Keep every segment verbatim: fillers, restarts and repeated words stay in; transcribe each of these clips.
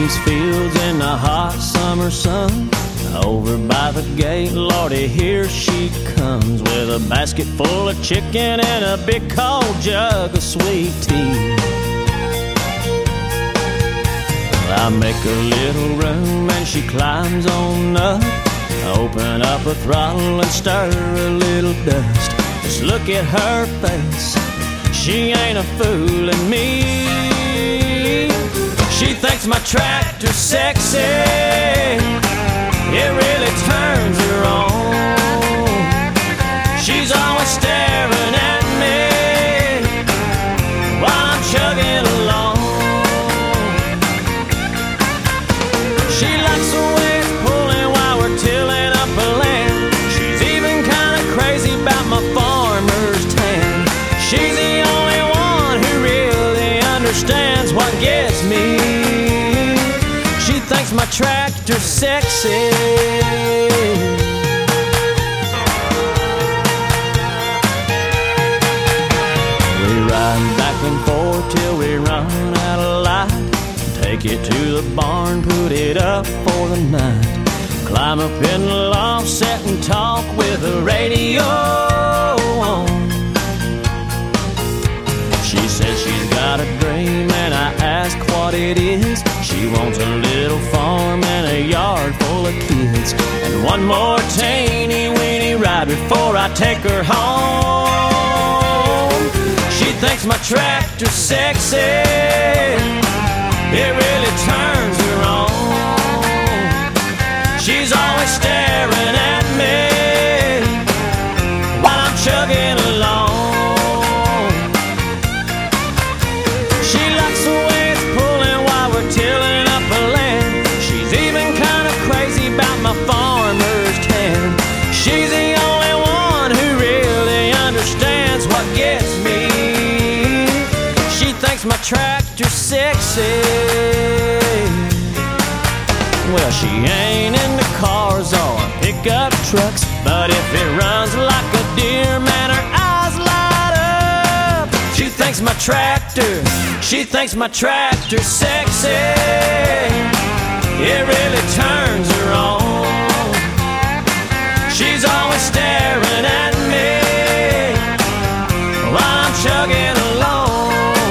these fields in the hot summer sun. Over by the gate, Lordy, here she comes, with a basket full of chicken and a big cold jug of sweet tea. I make a little room and she climbs on up. Open up a throttle and stir a little dust. Just look at her face, she ain't a fooling me. She thinks my tractor's sexy, it really turns her on. She's always staring at me while I'm chugging along. She likes the way it's pulling while we're tilling up a land. She's even kinda crazy about my farmer's tan. She's the only one who really understands what gets me. She thinks my tractor's sexy. We ride back and forth till we run out of light. Take it to the barn, put it up for the night. Climb up in the loft, sit and talk with the radio on. She says she's got a dream and I ask what it is. She wants a little farm and a yard full of kids, and one more teeny weeny ride before I take her home. She thinks my tractor's sexy, it really turns her on. She's always staring at me while I'm chugging along. She likes the way it's pulling while we're tilling up a land. She's even kind of crazy about my farmer's tan. She's the only one who really understands what gets me. She thinks my tractor's sexy. Well, she ain't into cars or pickup trucks, but if it runs like a deer, man, her eyes light up. She thinks my tractor, she thinks my tractor's sexy, it really turns her on. She's always staring at me while I'm chugging along.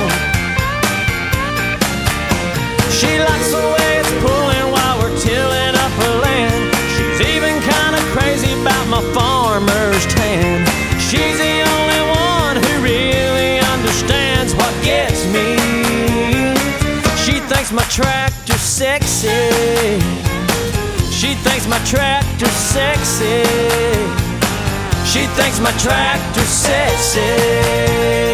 She likes the way it's pulling while we're tilling up her land. She's even kinda crazy about my farmer's tan. She's the only one who really understands what gets me. She thinks my tractor's sexy. She thinks my tractor's sexy. She thinks my tractor's sexy.